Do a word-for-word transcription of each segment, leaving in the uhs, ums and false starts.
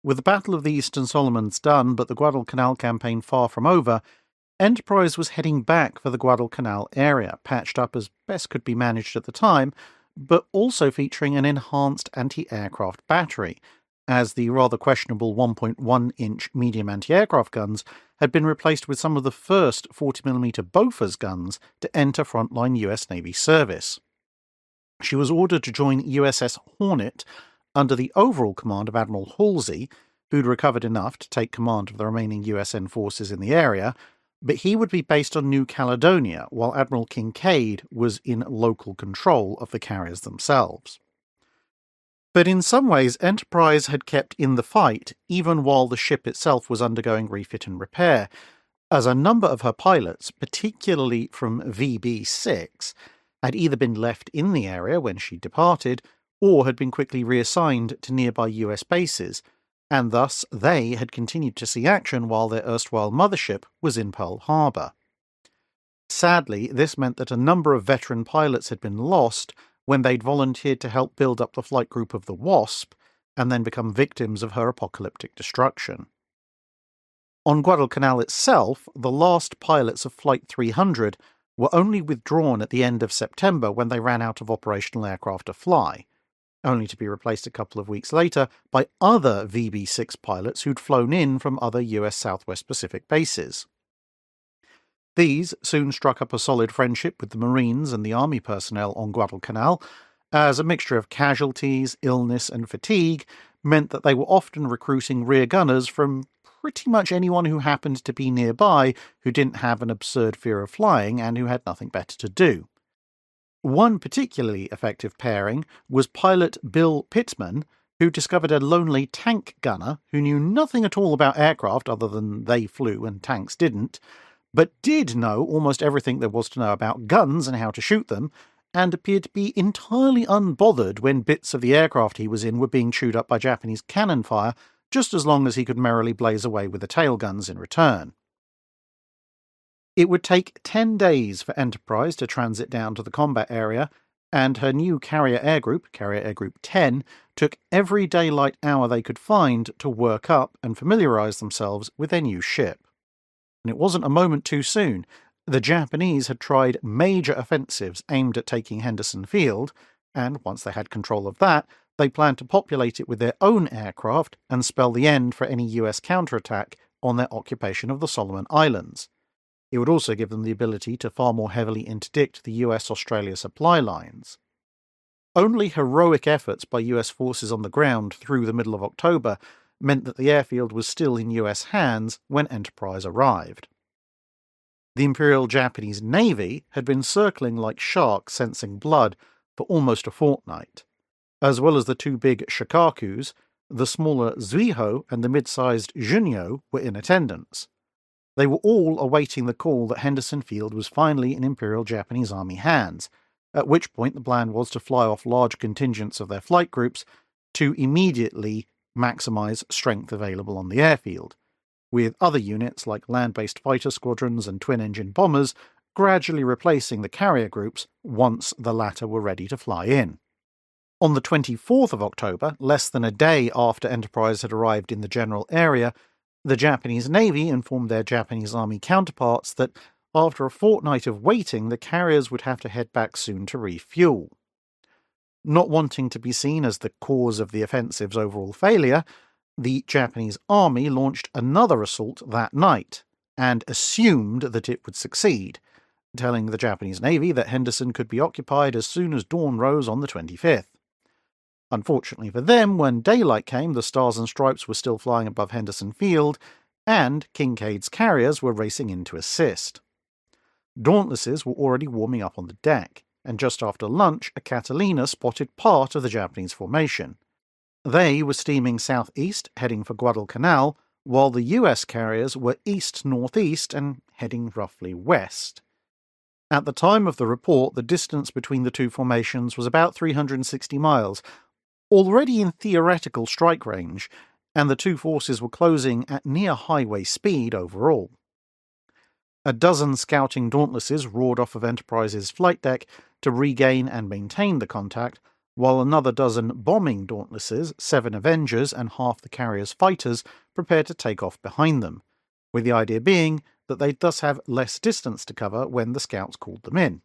With the Battle of the Eastern Solomons done, but the Guadalcanal campaign far from over, Enterprise was heading back for the Guadalcanal area, patched up as best could be managed at the time, but also featuring an enhanced anti-aircraft battery, as the rather questionable one point one inch medium anti-aircraft guns had been replaced with some of the first forty millimeter Bofors guns to enter frontline U S Navy service. She was ordered to join U S S Hornet under the overall command of Admiral Halsey, who'd recovered enough to take command of the remaining U S N forces in the area, but he would be based on New Caledonia, while Admiral Kinkaid was in local control of the carriers themselves. But in some ways, Enterprise had kept in the fight, even while the ship itself was undergoing refit and repair, as a number of her pilots, particularly from V B six, had either been left in the area when she departed, or had been quickly reassigned to nearby U S bases, and thus they had continued to see action while their erstwhile mothership was in Pearl Harbor. Sadly, this meant that a number of veteran pilots had been lost when they'd volunteered to help build up the flight group of the Wasp, and then become victims of her apocalyptic destruction. On Guadalcanal itself, the last pilots of Flight three hundred were only withdrawn at the end of September when they ran out of operational aircraft to fly, only to be replaced a couple of weeks later by other V B six pilots who'd flown in from other U S Southwest Pacific bases. These soon struck up a solid friendship with the Marines and the Army personnel on Guadalcanal, as a mixture of casualties, illness, and fatigue meant that they were often recruiting rear gunners from pretty much anyone who happened to be nearby who didn't have an absurd fear of flying and who had nothing better to do. One particularly effective pairing was pilot Bill Pittman, who discovered a lonely tank gunner who knew nothing at all about aircraft other than they flew and tanks didn't, but did know almost everything there was to know about guns and how to shoot them, and appeared to be entirely unbothered when bits of the aircraft he was in were being chewed up by Japanese cannon fire, just as long as he could merrily blaze away with the tail guns in return. It would take ten days for Enterprise to transit down to the combat area, and her new carrier air group, Carrier Air Group ten, took every daylight hour they could find to work up and familiarize themselves with their new ship. And it wasn't a moment too soon. The Japanese had tried major offensives aimed at taking Henderson Field, and once they had control of that, they planned to populate it with their own aircraft and spell the end for any U S counterattack on their occupation of the Solomon Islands. It would also give them the ability to far more heavily interdict the U S Australia supply lines. Only heroic efforts by U S forces on the ground through the middle of October meant that the airfield was still in U S hands when Enterprise arrived. The Imperial Japanese Navy had been circling like sharks sensing blood for almost a fortnight. As well as the two big Shikakus, the smaller Zuiho and the mid-sized Junyo were in attendance. They were all awaiting the call that Henderson Field was finally in Imperial Japanese Army hands, at which point the plan was to fly off large contingents of their flight groups to immediately maximize strength available on the airfield, with other units like land-based fighter squadrons and twin-engine bombers gradually replacing the carrier groups once the latter were ready to fly in. On the twenty-fourth of October, less than a day after Enterprise had arrived in the general area, the Japanese Navy informed their Japanese Army counterparts that after a fortnight of waiting, the carriers would have to head back soon to refuel. Not wanting to be seen as the cause of the offensive's overall failure, the Japanese Army launched another assault that night, and assumed that it would succeed, telling the Japanese Navy that Henderson could be occupied as soon as dawn rose on the twenty-fifth. Unfortunately for them, when daylight came, the Stars and Stripes were still flying above Henderson Field, and Kinkaid's carriers were racing in to assist. Dauntlesses were already warming up on the deck, and just after lunch, a Catalina spotted part of the Japanese formation. They were steaming southeast, heading for Guadalcanal, while the U S carriers were east-northeast and heading roughly west. At the time of the report, the distance between the two formations was about three hundred sixty miles, already in theoretical strike range, and the two forces were closing at near highway speed overall. A dozen scouting Dauntlesses roared off of Enterprise's flight deck to regain and maintain the contact, while another dozen bombing Dauntlesses, seven Avengers, and half the carrier's fighters prepared to take off behind them, with the idea being that they'd thus have less distance to cover when the scouts called them in.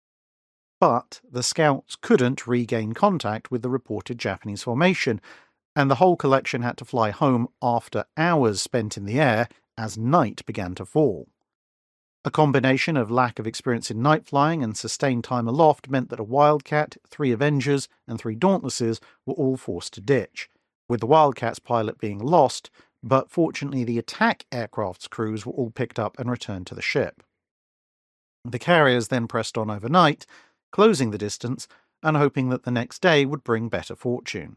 But the scouts couldn't regain contact with the reported Japanese formation, and the whole collection had to fly home after hours spent in the air as night began to fall. A combination of lack of experience in night flying and sustained time aloft meant that a Wildcat, three Avengers, and three Dauntlesses were all forced to ditch, with the Wildcat's pilot being lost, but fortunately the attack aircraft's crews were all picked up and returned to the ship. The carriers then pressed on overnight, closing the distance and hoping that the next day would bring better fortune.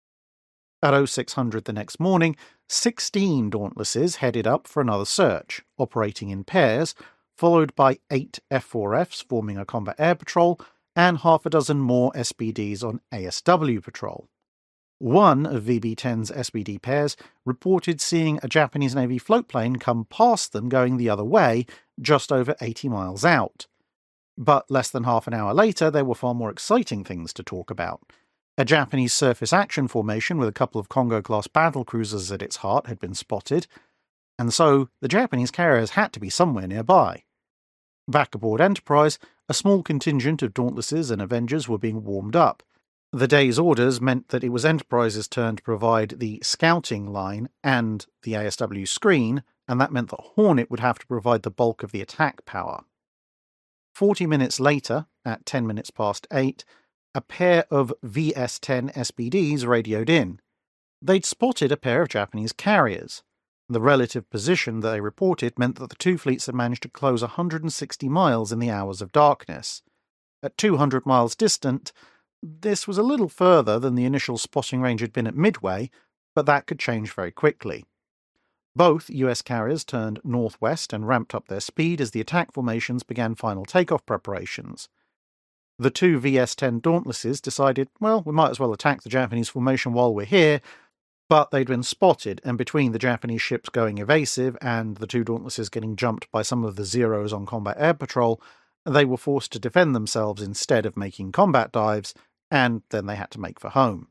At oh six hundred the next morning, sixteen Dauntlesses headed up for another search, operating in pairs, followed by eight F four Fs forming a combat air patrol, and half a dozen more S B Ds on A S W patrol. One of V B ten's S B D pairs reported seeing a Japanese Navy floatplane come past them going the other way, just over eighty miles out. But less than half an hour later, there were far more exciting things to talk about. A Japanese surface action formation with a couple of Kongo-class battlecruisers at its heart had been spotted, and so the Japanese carriers had to be somewhere nearby. Back aboard Enterprise, a small contingent of Dauntlesses and Avengers were being warmed up. The day's orders meant that it was Enterprise's turn to provide the scouting line and the A S W screen, and that meant that Hornet would have to provide the bulk of the attack power. Forty minutes later, at ten minutes past eight, a pair of V S ten S B Ds radioed in. They'd spotted a pair of Japanese carriers. The relative position that they reported meant that the two fleets had managed to close one hundred sixty miles in the hours of darkness. At two hundred miles distant, this was a little further than the initial spotting range had been at Midway, but that could change very quickly. Both U S carriers turned northwest and ramped up their speed as the attack formations began final takeoff preparations. The two V S ten Dauntlesses decided, well, we might as well attack the Japanese formation while we're here, but they'd been spotted, and between the Japanese ships going evasive and the two Dauntlesses getting jumped by some of the Zeros on combat air patrol, they were forced to defend themselves instead of making combat dives, and then they had to make for home.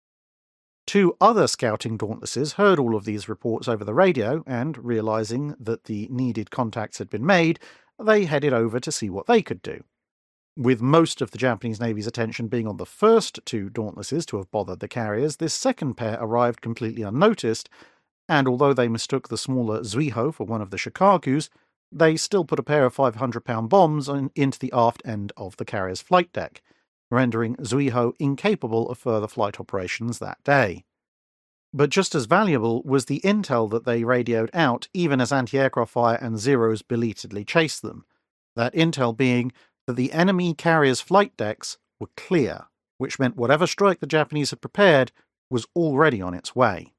Two other scouting Dauntlesses heard all of these reports over the radio, and, realizing that the needed contacts had been made, they headed over to see what they could do. With most of the Japanese Navy's attention being on the first two Dauntlesses to have bothered the carriers, this second pair arrived completely unnoticed, and although they mistook the smaller Zuiho for one of the Shikakus, they still put a pair of five hundred pound bombs on, into the aft end of the carrier's flight deck, rendering Zuiho incapable of further flight operations that day. But just as valuable was the intel that they radioed out even as anti-aircraft fire and Zeros belatedly chased them, that intel being that the enemy carrier's flight decks were clear, which meant whatever strike the Japanese had prepared was already on its way.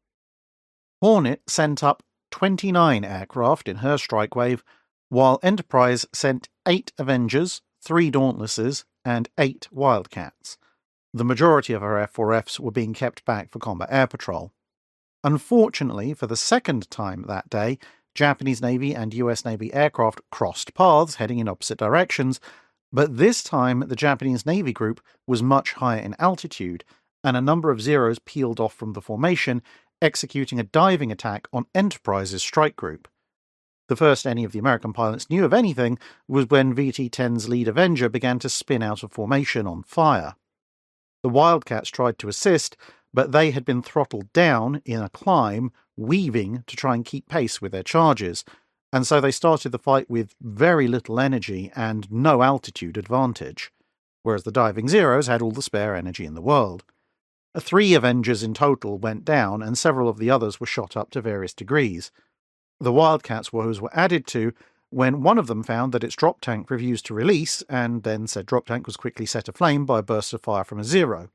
Hornet sent up twenty-nine aircraft in her strike wave, while Enterprise sent eight Avengers, three Dauntlesses, and eight Wildcats. The majority of her F four Fs were being kept back for combat air patrol. Unfortunately, for the second time that day, Japanese Navy and U S Navy aircraft crossed paths heading in opposite directions, but this time the Japanese Navy group was much higher in altitude, and a number of Zeros peeled off from the formation, executing a diving attack on Enterprise's strike group. The first any of the American pilots knew of anything was when V T ten's lead Avenger began to spin out of formation on fire. The Wildcats tried to assist, but they had been throttled down in a climb, weaving to try and keep pace with their charges, and so they started the fight with very little energy and no altitude advantage, whereas the diving Zeros had all the spare energy in the world. Three Avengers in total went down, and several of the others were shot up to various degrees. The Wildcats' woes were added to when one of them found that its drop tank refused to release, and then said drop tank was quickly set aflame by a burst of fire from a Zero.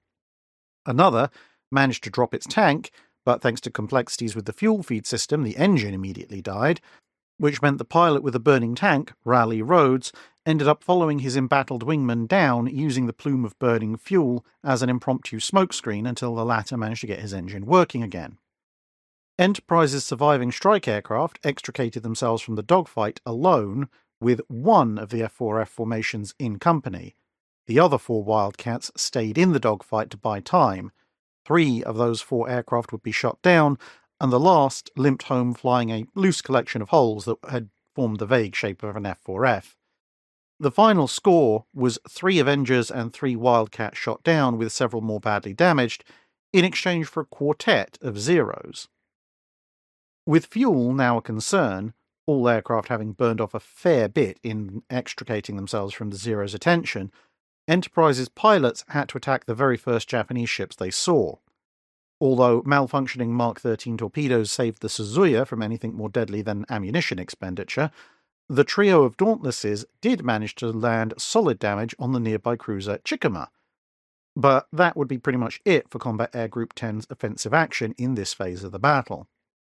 Another managed to drop its tank, but thanks to complexities with the fuel feed system, the engine immediately died, which meant the pilot with the burning tank, Raleigh Rhodes, ended up following his embattled wingman down using the plume of burning fuel as an impromptu smokescreen until the latter managed to get his engine working again. Enterprise's surviving strike aircraft extricated themselves from the dogfight alone, with one of the F four F formations in company. The other four Wildcats stayed in the dogfight to buy time. Three of those four aircraft would be shot down, and the last limped home flying a loose collection of holes that had formed the vague shape of an F four F. The final score was three Avengers and three Wildcats shot down, with several more badly damaged, in exchange for a quartet of Zeros. With fuel now a concern, all aircraft having burned off a fair bit in extricating themselves from the Zero's attention, Enterprise's pilots had to attack the very first Japanese ships they saw. Although malfunctioning Mark thirteen torpedoes saved the Suzuya from anything more deadly than ammunition expenditure, the trio of Dauntlesses did manage to land solid damage on the nearby cruiser Chikuma. But that would be pretty much it for Combat Air Group ten's offensive action in this phase of the battle.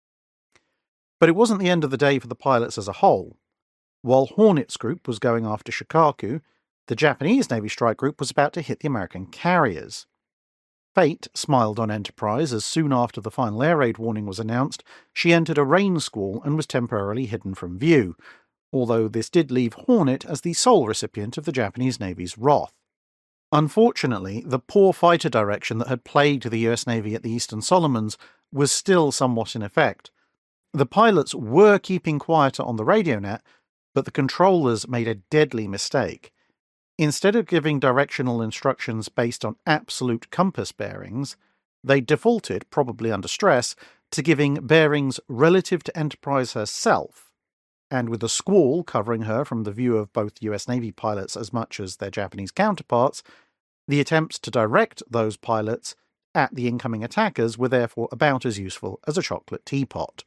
But it wasn't the end of the day for the pilots as a whole. While Hornets Group was going after Shikaku, the Japanese Navy Strike Group was about to hit the American carriers. Fate smiled on Enterprise as soon after the final air raid warning was announced, she entered a rain squall and was temporarily hidden from view, although this did leave Hornet as the sole recipient of the Japanese Navy's wrath. Unfortunately, the poor fighter direction that had plagued the U S Navy at the Eastern Solomons was still somewhat in effect. The pilots were keeping quieter on the radio net, but the controllers made a deadly mistake. Instead of giving directional instructions based on absolute compass bearings, they defaulted, probably under stress, to giving bearings relative to Enterprise herself, and with a squall covering her from the view of both U S Navy pilots as much as their Japanese counterparts, the attempts to direct those pilots at the incoming attackers were therefore about as useful as a chocolate teapot.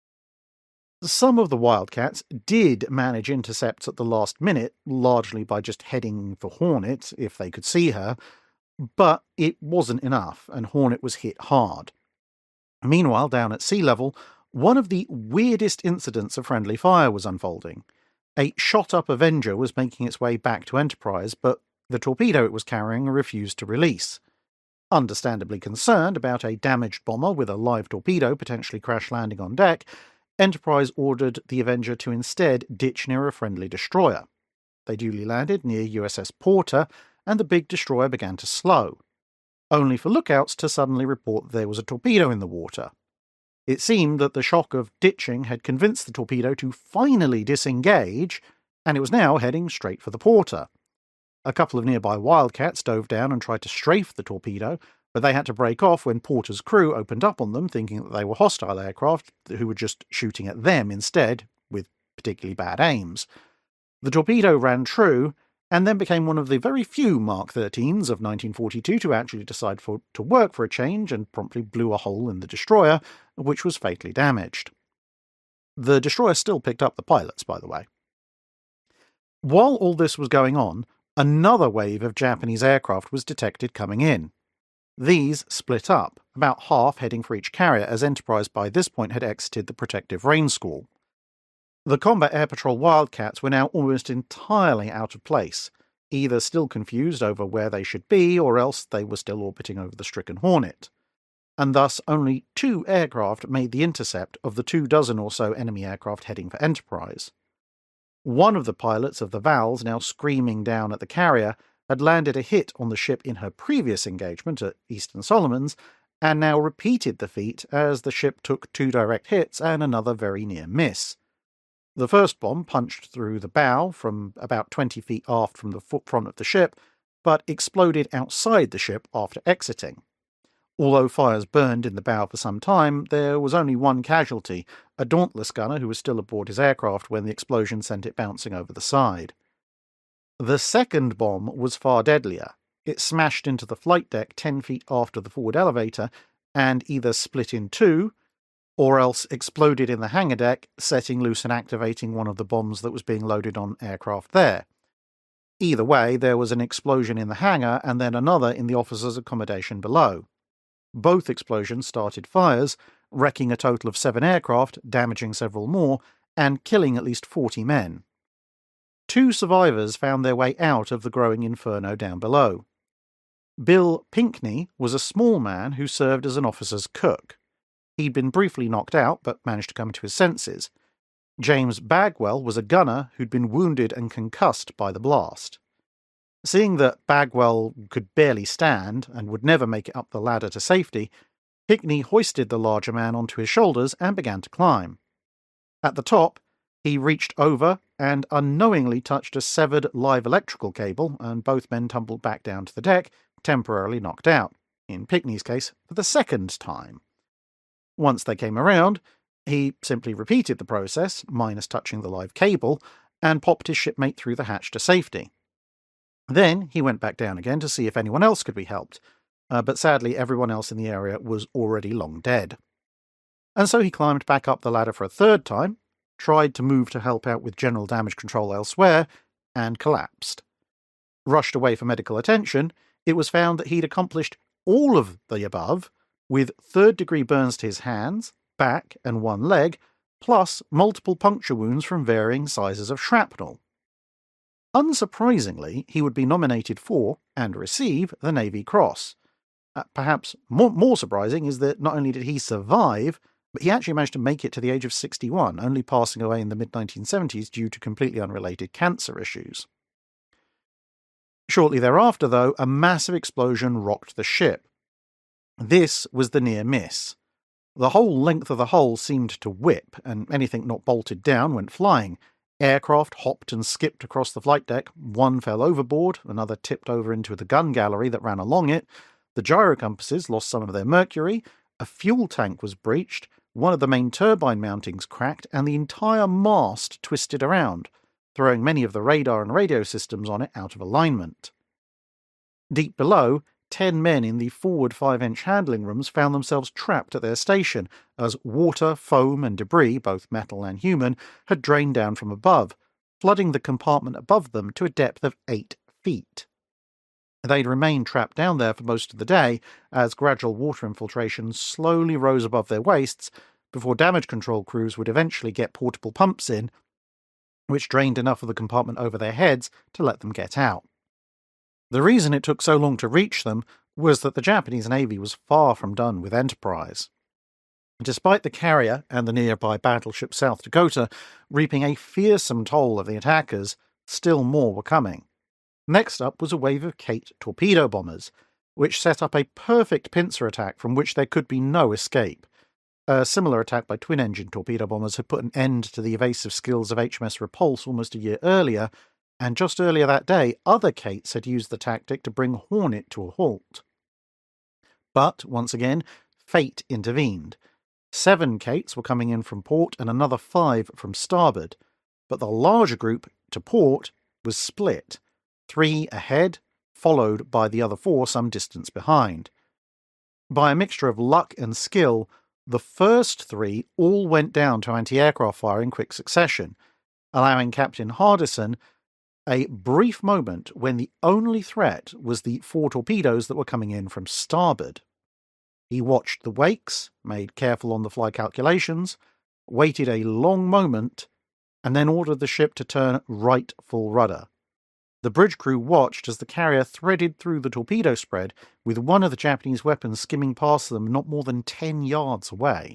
Some of the Wildcats did manage intercepts at the last minute, largely by just heading for Hornet if they could see her, but it wasn't enough, and Hornet was hit hard. Meanwhile, down at sea level, one of the weirdest incidents of friendly fire was unfolding. A shot-up Avenger was making its way back to Enterprise, but the torpedo it was carrying refused to release. Understandably concerned about a damaged bomber with a live torpedo potentially crash-landing on deck, Enterprise ordered the Avenger to instead ditch near a friendly destroyer. They duly landed near U S S Porter, and the big destroyer began to slow, only for lookouts to suddenly report there was a torpedo in the water. It seemed that the shock of ditching had convinced the torpedo to finally disengage, and it was now heading straight for the Porter. A couple of nearby Wildcats dove down and tried to strafe the torpedo, but they had to break off when Porter's crew opened up on them, thinking that they were hostile aircraft who were just shooting at them instead, with particularly bad aims. The torpedo ran true, and then became one of the very few Mark thirteens of nineteen forty-two to actually decide for, to work for a change, and promptly blew a hole in the destroyer, which was fatally damaged. The destroyer still picked up the pilots, by the way. While all this was going on, another wave of Japanese aircraft was detected coming in. These split up, about half heading for each carrier, as Enterprise by this point had exited the protective rain squall. The Combat Air Patrol Wildcats were now almost entirely out of place, either still confused over where they should be, or else they were still orbiting over the stricken Hornet. And thus only two aircraft made the intercept of the two dozen or so enemy aircraft heading for Enterprise. One of the pilots of the Vals, now screaming down at the carrier, had landed a hit on the ship in her previous engagement at Eastern Solomons, and now repeated the feat as the ship took two direct hits and another very near miss. The first bomb punched through the bow from about twenty feet aft from the front of the ship, but exploded outside the ship after exiting. Although fires burned in the bow for some time, there was only one casualty, a Dauntless gunner who was still aboard his aircraft when the explosion sent it bouncing over the side. The second bomb was far deadlier. It smashed into the flight deck ten feet after the forward elevator, and either split in two, or else exploded in the hangar deck, setting loose and activating one of the bombs that was being loaded on aircraft there. Either way, there was an explosion in the hangar, and then another in the officers' accommodation below. Both explosions started fires, wrecking a total of seven aircraft, damaging several more, and killing at least forty men. Two survivors found their way out of the growing inferno down below. Bill Pinkney was a small man who served as an officer's cook. He'd been briefly knocked out, but managed to come to his senses. James Bagwell was a gunner who'd been wounded and concussed by the blast. Seeing that Bagwell could barely stand and would never make it up the ladder to safety, Hickney hoisted the larger man onto his shoulders and began to climb. At the top, he reached over and unknowingly touched a severed live electrical cable, and both men tumbled back down to the deck, temporarily knocked out, in Pickney's case, for the second time. Once they came around, he simply repeated the process, minus touching the live cable, and popped his shipmate through the hatch to safety. Then he went back down again to see if anyone else could be helped, uh, but sadly everyone else in the area was already long dead. And so he climbed back up the ladder for a third time, tried to move to help out with general damage control elsewhere, and collapsed. Rushed away for medical attention, it was found that he'd accomplished all of the above, with third-degree burns to his hands, back, and one leg, plus multiple puncture wounds from varying sizes of shrapnel. Unsurprisingly, he would be nominated for, and receive, the Navy Cross. Uh, perhaps more, more surprising is that not only did he survive, but he actually managed to make it to the age of sixty-one, only passing away in the mid nineteen seventies due to completely unrelated cancer issues. Shortly thereafter, though, a massive explosion rocked the ship. This was the near miss. The whole length of the hull seemed to whip, and anything not bolted down went flying. Aircraft hopped and skipped across the flight deck, one fell overboard, another tipped over into the gun gallery that ran along it, the gyro compasses lost some of their mercury, a fuel tank was breached, one of the main turbine mountings cracked, and the entire mast twisted around, throwing many of the radar and radio systems on it out of alignment. Deep below, ten men in the forward five-inch handling rooms found themselves trapped at their station, as water, foam, and debris, both metal and human, had drained down from above, flooding the compartment above them to a depth of eight feet. They'd remained trapped down there for most of the day, as gradual water infiltration slowly rose above their waists, before damage control crews would eventually get portable pumps in, which drained enough of the compartment over their heads to let them get out. The reason it took so long to reach them was that the Japanese Navy was far from done with Enterprise. Despite the carrier and the nearby battleship South Dakota reaping a fearsome toll of the attackers, still more were coming. Next up was a wave of Kate torpedo bombers, which set up a perfect pincer attack from which there could be no escape. A similar attack by twin-engine torpedo bombers had put an end to the evasive skills of H M S Repulse almost a year earlier, and just earlier that day, other Kates had used the tactic to bring Hornet to a halt. But, once again, fate intervened. Seven Kates were coming in from port and another five from starboard, but the larger group, to port, was split. Three ahead, followed by the other four some distance behind. By a mixture of luck and skill, the first three all went down to anti-aircraft fire in quick succession, allowing Captain Hardison a brief moment when the only threat was the four torpedoes that were coming in from starboard. He watched the wakes, made careful on-the-fly calculations, waited a long moment, and then ordered the ship to turn right full rudder. The bridge crew watched as the carrier threaded through the torpedo spread, with one of the Japanese weapons skimming past them not more than ten yards away.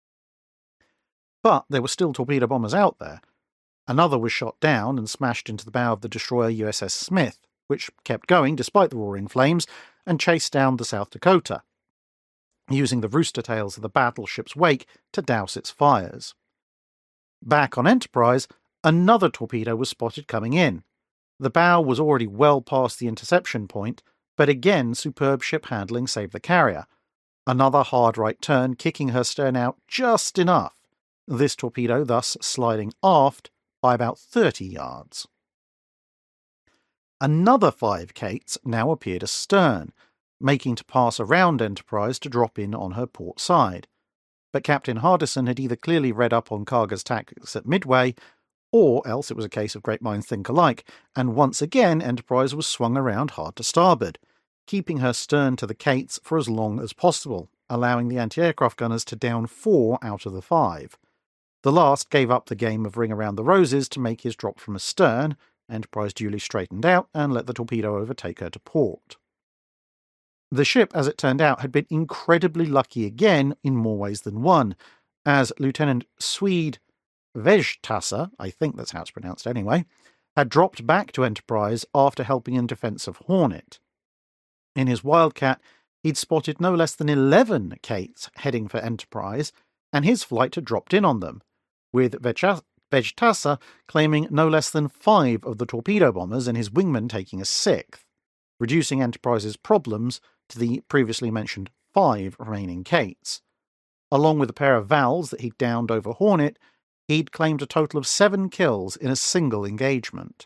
But there were still torpedo bombers out there. Another was shot down and smashed into the bow of the destroyer U S S Smith, which kept going despite the roaring flames, and chased down the South Dakota, using the rooster tails of the battleship's wake to douse its fires. Back on Enterprise, another torpedo was spotted coming in. The bow was already well past the interception point, but again superb ship handling saved the carrier. Another hard right turn, kicking her stern out just enough, this torpedo thus sliding aft by about thirty yards. Another five Kates now appeared astern, making to pass around Enterprise to drop in on her port side. But Captain Hardison had either clearly read up on Karga's tactics at Midway, or else it was a case of great minds think alike, and once again Enterprise was swung around hard to starboard, keeping her stern to the Kates for as long as possible, allowing the anti-aircraft gunners to down four out of the five. The last gave up the game of Ring Around the Roses to make his drop from astern. Enterprise duly straightened out and let the torpedo overtake her to port. The ship, as it turned out, had been incredibly lucky again in more ways than one, as Lieutenant Swede Vejtasa, I think that's how it's pronounced anyway, had dropped back to Enterprise after helping in defense of Hornet. In his Wildcat, he'd spotted no less than eleven Kates heading for Enterprise, and his flight had dropped in on them, with Vejtasa claiming no less than five of the torpedo bombers and his wingman taking a sixth, reducing Enterprise's problems to the previously mentioned five remaining Kates. Along with a pair of Vals that he'd downed over Hornet, he'd claimed a total of seven kills in a single engagement.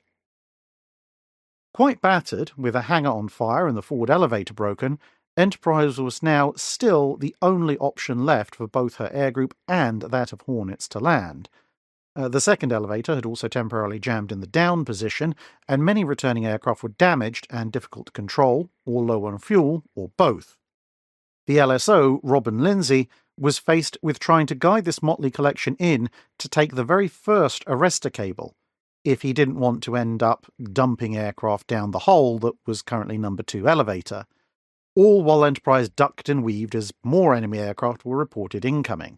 Quite battered, with a hangar on fire and the forward elevator broken, Enterprise was now still the only option left for both her air group and that of Hornets to land. Uh, the second elevator had also temporarily jammed in the down position, and many returning aircraft were damaged and difficult to control, or low on fuel, or both. The L S O, Robin Lindsay, was faced with trying to guide this motley collection in to take the very first arrestor cable, if he didn't want to end up dumping aircraft down the hole that was currently number two elevator, all while Enterprise ducked and weaved as more enemy aircraft were reported incoming.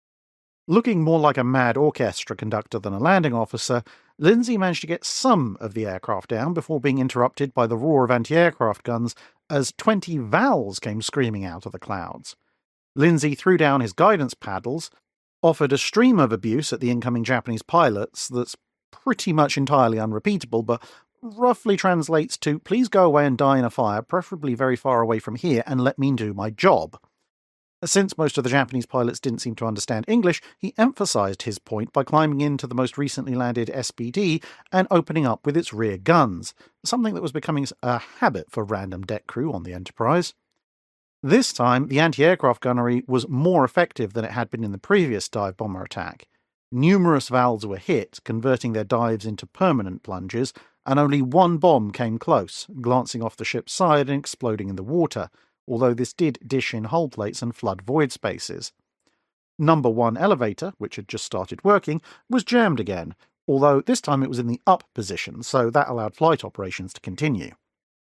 Looking more like a mad orchestra conductor than a landing officer, Lindsay managed to get some of the aircraft down before being interrupted by the roar of anti-aircraft guns as twenty Vals came screaming out of the clouds. Lindsay threw down his guidance paddles, offered a stream of abuse at the incoming Japanese pilots that's pretty much entirely unrepeatable, but roughly translates to, please go away and die in a fire, preferably very far away from here, and let me do my job. Since most of the Japanese pilots didn't seem to understand English, he emphasized his point by climbing into the most recently landed S P D and opening up with its rear guns, something that was becoming a habit for random deck crew on the Enterprise. This time, the anti-aircraft gunnery was more effective than it had been in the previous dive bomber attack. Numerous Vals were hit, converting their dives into permanent plunges, and only one bomb came close, glancing off the ship's side and exploding in the water, although this did dish in hull plates and flood void spaces. Number one elevator, which had just started working, was jammed again, although this time it was in the up position, so that allowed flight operations to continue.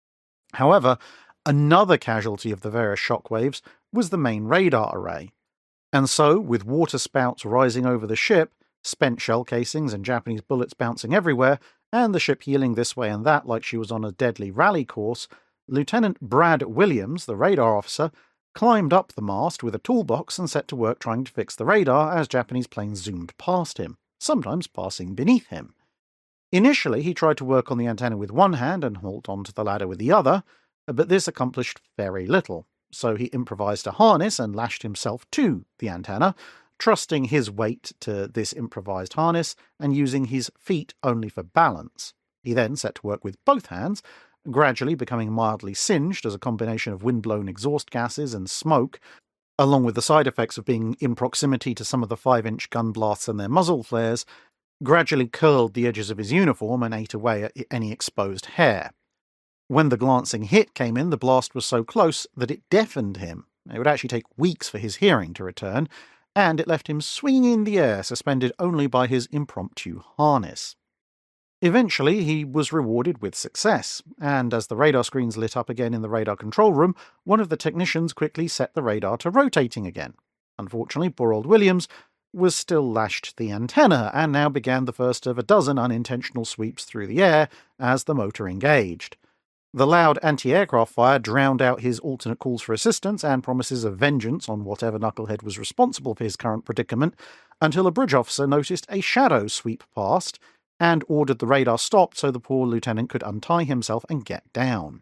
However, another casualty of the various shockwaves was the main radar array. And so, with water spouts rising over the ship, spent shell casings and Japanese bullets bouncing everywhere, and the ship heeling this way and that like she was on a deadly rally course, Lieutenant Brad Williams, the radar officer, climbed up the mast with a toolbox and set to work trying to fix the radar as Japanese planes zoomed past him, sometimes passing beneath him. Initially, he tried to work on the antenna with one hand and hold onto the ladder with the other, but this accomplished very little, so he improvised a harness and lashed himself to the antenna, trusting his weight to this improvised harness and using his feet only for balance. He then set to work with both hands, gradually becoming mildly singed as a combination of wind-blown exhaust gases and smoke, along with the side effects of being in proximity to some of the five-inch gun blasts and their muzzle flares, gradually curled the edges of his uniform and ate away at any exposed hair. When the glancing hit came in, the blast was so close that it deafened him. It would actually take weeks for his hearing to return, and it left him swinging in the air, suspended only by his impromptu harness. Eventually, he was rewarded with success, and as the radar screens lit up again in the radar control room, one of the technicians quickly set the radar to rotating again. Unfortunately, poor old Williams was still lashed to the antenna, and now began the first of a dozen unintentional sweeps through the air as the motor engaged. The loud anti-aircraft fire drowned out his alternate calls for assistance and promises of vengeance on whatever knucklehead was responsible for his current predicament, until a bridge officer noticed a shadow sweep past and ordered the radar stopped so the poor lieutenant could untie himself and get down.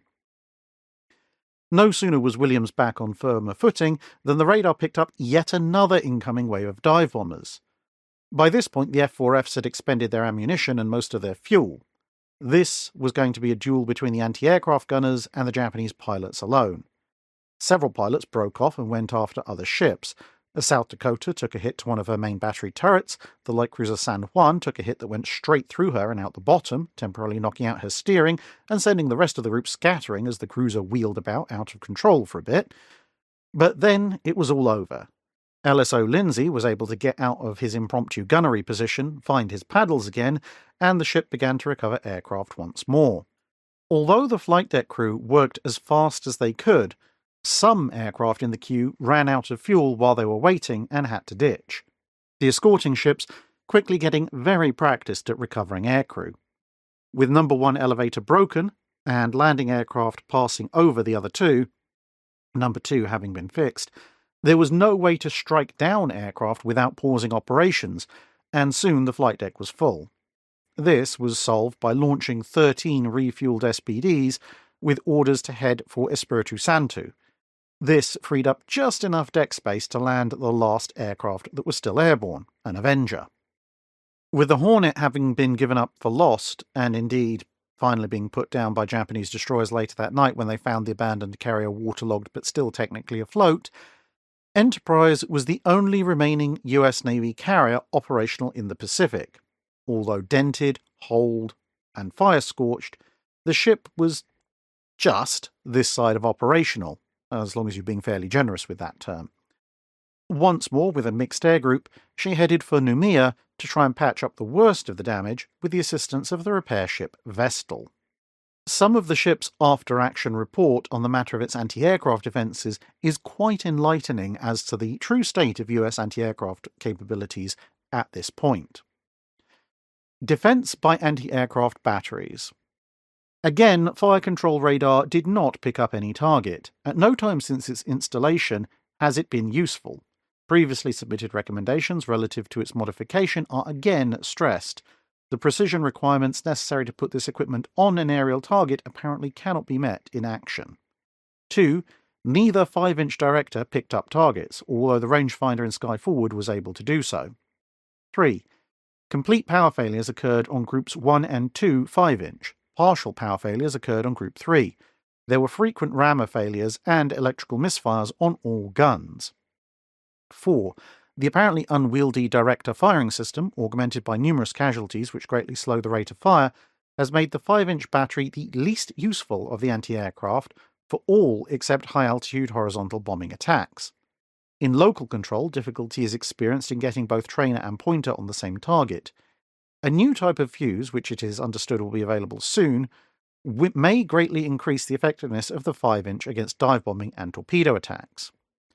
No sooner was Williams back on firmer footing than the radar picked up yet another incoming wave of dive bombers. By this point, the F four Fs had expended their ammunition and most of their fuel. This was going to be a duel between the anti-aircraft gunners and the Japanese pilots alone. Several pilots broke off and went after other ships. The South Dakota took a hit to one of her main battery turrets, the light cruiser San Juan took a hit that went straight through her and out the bottom, temporarily knocking out her steering and sending the rest of the group scattering as the cruiser wheeled about out of control for a bit. But then it was all over. L S O Lindsay was able to get out of his impromptu gunnery position, find his paddles again, and the ship began to recover aircraft once more. Although the flight deck crew worked as fast as they could, some aircraft in the queue ran out of fuel while they were waiting and had to ditch. The escorting ships quickly getting very practiced at recovering aircrew. With number one elevator broken and landing aircraft passing over the other two, number two having been fixed, there was no way to strike down aircraft without pausing operations, and soon the flight deck was full. This was solved by launching thirteen refueled S P Ds with orders to head for Espiritu Santo. This freed up just enough deck space to land the last aircraft that was still airborne, an Avenger. With the Hornet having been given up for lost, and indeed finally being put down by Japanese destroyers later that night when they found the abandoned carrier waterlogged but still technically afloat, Enterprise was the only remaining U S Navy carrier operational in the Pacific. Although dented, holed, and fire-scorched, the ship was just this side of operational, as long as you're being fairly generous with that term. Once more, with a mixed air group, she headed for Noumea to try and patch up the worst of the damage with the assistance of the repair ship Vestal. Some of the ship's after-action report on the matter of its anti-aircraft defences is quite enlightening as to the true state of U S anti-aircraft capabilities at this point. Defence by anti-aircraft batteries. Again, fire control radar did not pick up any target. At no time since its installation has it been useful. Previously submitted recommendations relative to its modification are again stressed. The precision requirements necessary to put this equipment on an aerial target apparently cannot be met in action. two. Neither five inch director picked up targets, although the rangefinder in Sky Forward was able to do so. three. Complete power failures occurred on groups one and two five inch. Partial power failures occurred on group three. There were frequent rammer failures and electrical misfires on all guns. four. The apparently unwieldy director firing system, augmented by numerous casualties which greatly slow the rate of fire, has made the five inch battery the least useful of the anti-aircraft for all except high-altitude horizontal bombing attacks. In local control, difficulty is experienced in getting both trainer and pointer on the same target. A new type of fuse, which it is understood will be available soon, may greatly increase the effectiveness of the five inch against dive bombing and torpedo attacks.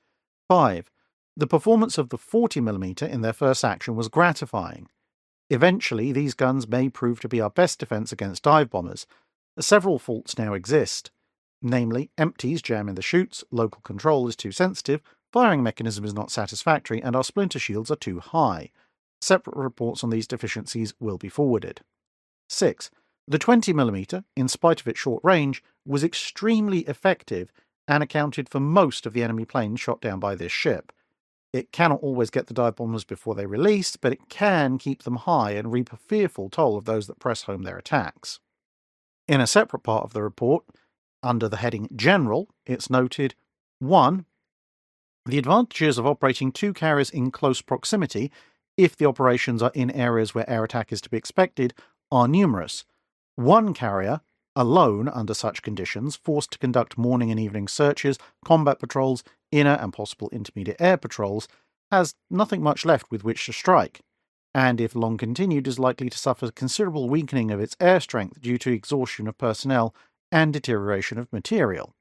five. The performance of the forty millimeter in their first action was gratifying. Eventually, these guns may prove to be our best defense against dive bombers. Several faults now exist. Namely, empties jam in the chutes, local control is too sensitive, firing mechanism is not satisfactory, and our splinter shields are too high. Separate reports on these deficiencies will be forwarded. six. The twenty millimeter, in spite of its short range, was extremely effective and accounted for most of the enemy planes shot down by this ship. It cannot always get the dive bombers before they release, but it can keep them high and reap a fearful toll of those that press home their attacks. In a separate part of the report, under the heading General, it's noted one. The advantages of operating two carriers in close proximity, if the operations are in areas where air attack is to be expected, are numerous. One carrier, alone under such conditions, forced to conduct morning and evening searches, combat patrols, inner and possible intermediate air patrols, has nothing much left with which to strike, and if long continued is likely to suffer considerable weakening of its air strength due to exhaustion of personnel and deterioration of material.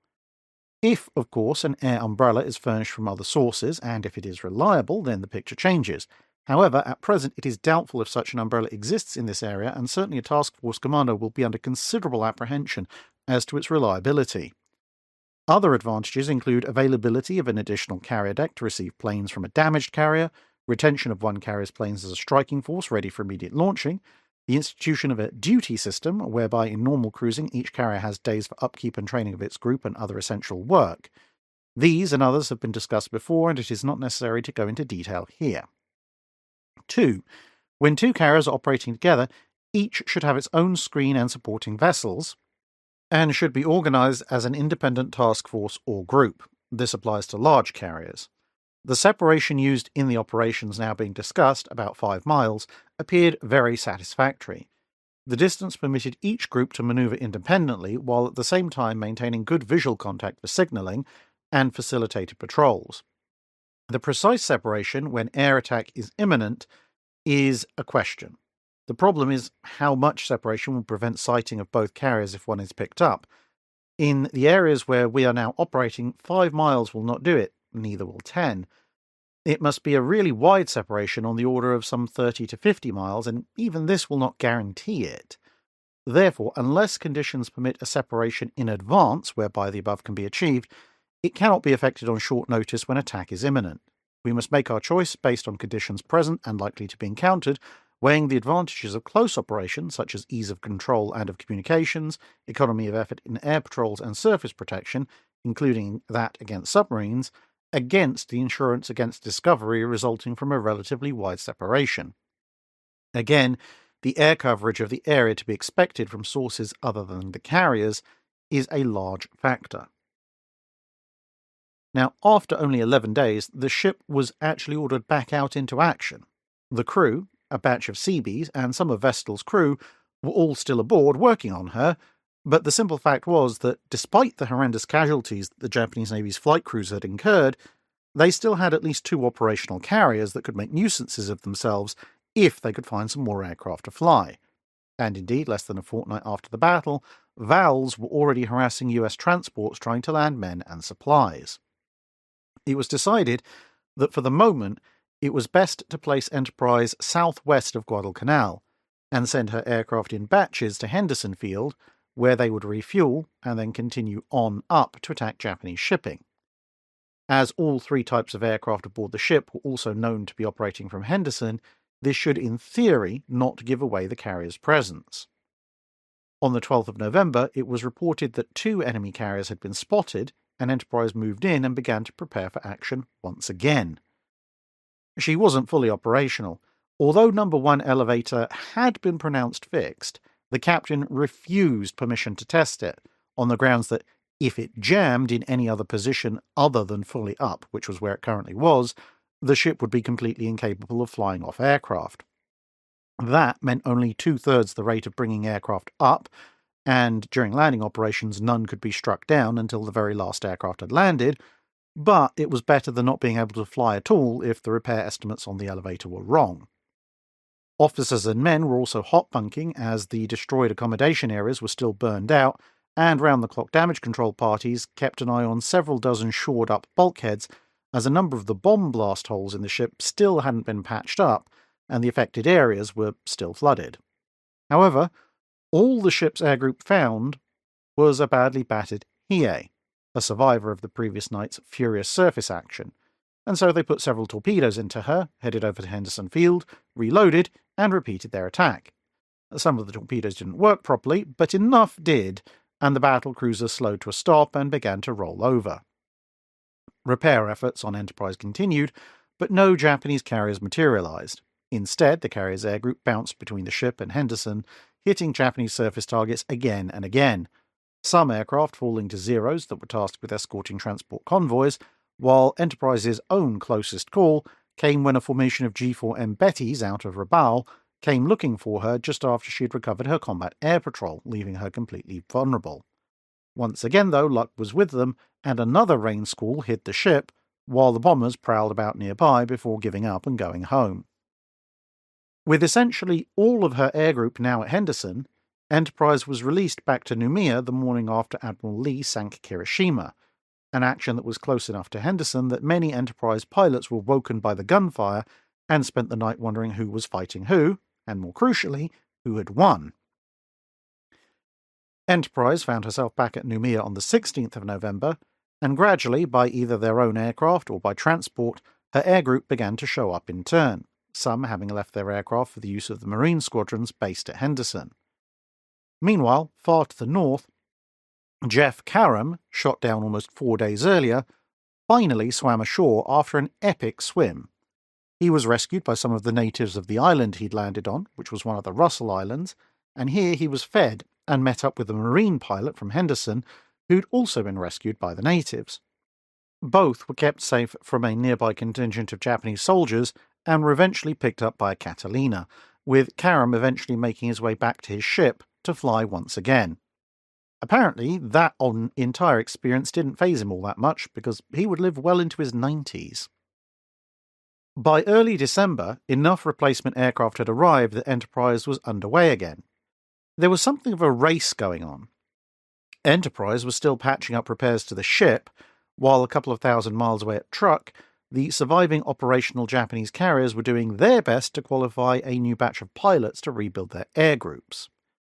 If, of course, an air umbrella is furnished from other sources, and if it is reliable, then the picture changes. However, at present it is doubtful if such an umbrella exists in this area, and certainly a task force commander will be under considerable apprehension as to its reliability. Other advantages include availability of an additional carrier deck to receive planes from a damaged carrier, retention of one carrier's planes as a striking force ready for immediate launching, the institution of a duty system, whereby in normal cruising each carrier has days for upkeep and training of its group and other essential work. These and others have been discussed before, and it is not necessary to go into detail here. two. When two carriers are operating together, each should have its own screen and supporting vessels, and should be organised as an independent task force or group. This applies to large carriers. The separation used in the operations now being discussed, about five miles, appeared very satisfactory. The distance permitted each group to manoeuvre independently, while at the same time maintaining good visual contact for signalling and facilitated patrols. The precise separation when air attack is imminent is a question. The problem is how much separation will prevent sighting of both carriers if one is picked up. In the areas where we are now operating, five miles will not do it, neither will ten. It must be a really wide separation on the order of some thirty to fifty miles, and even this will not guarantee it. Therefore, unless conditions permit a separation in advance whereby the above can be achieved, it cannot be effected on short notice when attack is imminent. We must make our choice based on conditions present and likely to be encountered, weighing the advantages of close operations such as ease of control and of communications, economy of effort in air patrols and surface protection, including that against submarines, against the insurance against discovery resulting from a relatively wide separation. Again, the air coverage of the area to be expected from sources other than the carriers is a large factor. Now, after only eleven days, the ship was actually ordered back out into action. The crew, a batch of Seabees, and some of Vestal's crew were all still aboard working on her, but the simple fact was that despite the horrendous casualties that the Japanese Navy's flight crews had incurred, they still had at least two operational carriers that could make nuisances of themselves if they could find some more aircraft to fly. And indeed, less than a fortnight after the battle, V A Ls were already harassing U S transports trying to land men and supplies. It was decided that for the moment it was best to place Enterprise southwest of Guadalcanal and send her aircraft in batches to Henderson Field, where they would refuel and then continue on up to attack Japanese shipping. As all three types of aircraft aboard the ship were also known to be operating from Henderson, this should in theory not give away the carrier's presence. On the twelfth of November, it was reported that two enemy carriers had been spotted, and Enterprise moved in and began to prepare for action once again. She wasn't fully operational. Although number one elevator had been pronounced fixed, the captain refused permission to test it, on the grounds that if it jammed in any other position other than fully up, which was where it currently was, the ship would be completely incapable of flying off aircraft. That meant only two-thirds the rate of bringing aircraft up, and during landing operations none could be struck down until the very last aircraft had landed, but it was better than not being able to fly at all if the repair estimates on the elevator were wrong. Officers and men were also hot bunking as the destroyed accommodation areas were still burned out, and round-the-clock damage control parties kept an eye on several dozen shored-up bulkheads as a number of the bomb blast holes in the ship still hadn't been patched up, and the affected areas were still flooded. However, all the ship's air group found was a badly battered Hiei, a survivor of the previous night's furious surface action, and so they put several torpedoes into her, headed over to Henderson Field, reloaded, and repeated their attack. Some of the torpedoes didn't work properly, but enough did, and the battle cruiser slowed to a stop and began to roll over. Repair efforts on Enterprise continued, but no Japanese carriers materialized. Instead, the carrier's air group bounced between the ship and Henderson, hitting Japanese surface targets again and again. Some aircraft falling to Zeros that were tasked with escorting transport convoys, while Enterprise's own closest call came when a formation of G four M Bettys out of Rabaul came looking for her just after she had recovered her combat air patrol, leaving her completely vulnerable. Once again, though, luck was with them, and another rain squall hit the ship, while the bombers prowled about nearby before giving up and going home. With essentially all of her air group now at Henderson, Enterprise was released back to Noumea the morning after Admiral Lee sank Kirishima, an action that was close enough to Henderson that many Enterprise pilots were woken by the gunfire and spent the night wondering who was fighting who, and more crucially, who had won. Enterprise found herself back at Noumea on the sixteenth of November, and gradually, by either their own aircraft or by transport, her air group began to show up in turn, some having left their aircraft for the use of the Marine squadrons based at Henderson. Meanwhile, far to the north, Jeff Karam, shot down almost four days earlier, finally swam ashore after an epic swim. He was rescued by some of the natives of the island he'd landed on, which was one of the Russell Islands, and here he was fed and met up with a Marine pilot from Henderson who'd also been rescued by the natives. Both were kept safe from a nearby contingent of Japanese soldiers and were eventually picked up by a Catalina, with Karam eventually making his way back to his ship to fly once again. Apparently, that entire experience didn't faze him all that much, because he would live well into his nineties. By early December, enough replacement aircraft had arrived that Enterprise was underway again. There was something of a race going on. Enterprise was still patching up repairs to the ship, while a couple of thousand miles away at Truk, the surviving operational Japanese carriers were doing their best to qualify a new batch of pilots to rebuild their air groups.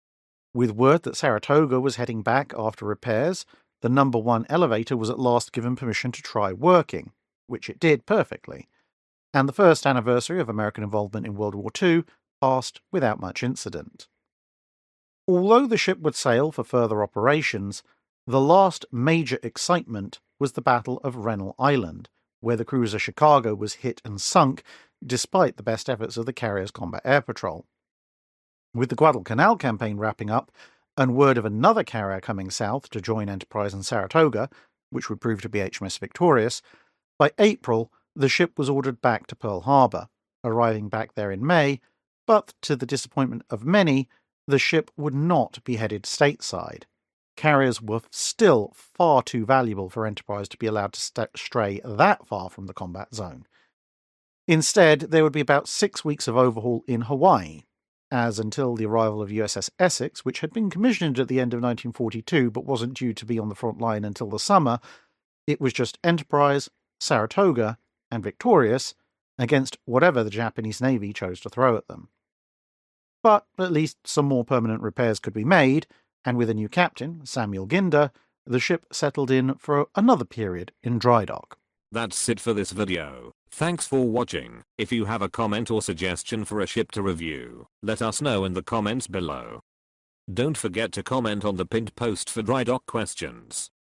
With word that Saratoga was heading back after repairs, the number one elevator was at last given permission to try working, which it did perfectly, and the first anniversary of American involvement in World War Two passed without much incident. Although the ship would sail for further operations, the last major excitement was the Battle of Rennell Island, where the cruiser Chicago was hit and sunk despite the best efforts of the carrier's combat air patrol. With the Guadalcanal campaign wrapping up, and word of another carrier coming south to join Enterprise and Saratoga, which would prove to be H M S Victorious, by April the ship was ordered back to Pearl Harbor, arriving back there in May, but to the disappointment of many, the ship would not be headed stateside. Carriers were still far too valuable for Enterprise to be allowed to st- stray that far from the combat zone. Instead, there would be about six weeks of overhaul in Hawaii, as until the arrival of U S S Essex, which had been commissioned at the end of nineteen forty-two but wasn't due to be on the front line until the summer, it was just Enterprise, Saratoga, and Victorious against whatever the Japanese Navy chose to throw at them. But at least some more permanent repairs could be made, and with a new captain, Samuel Ginder, the ship settled in for another period in dry dock. That's it for this video. Thanks for watching. If you have a comment or suggestion for a ship to review, let us know in the comments below. Don't forget to comment on the pinned post for dry dock questions.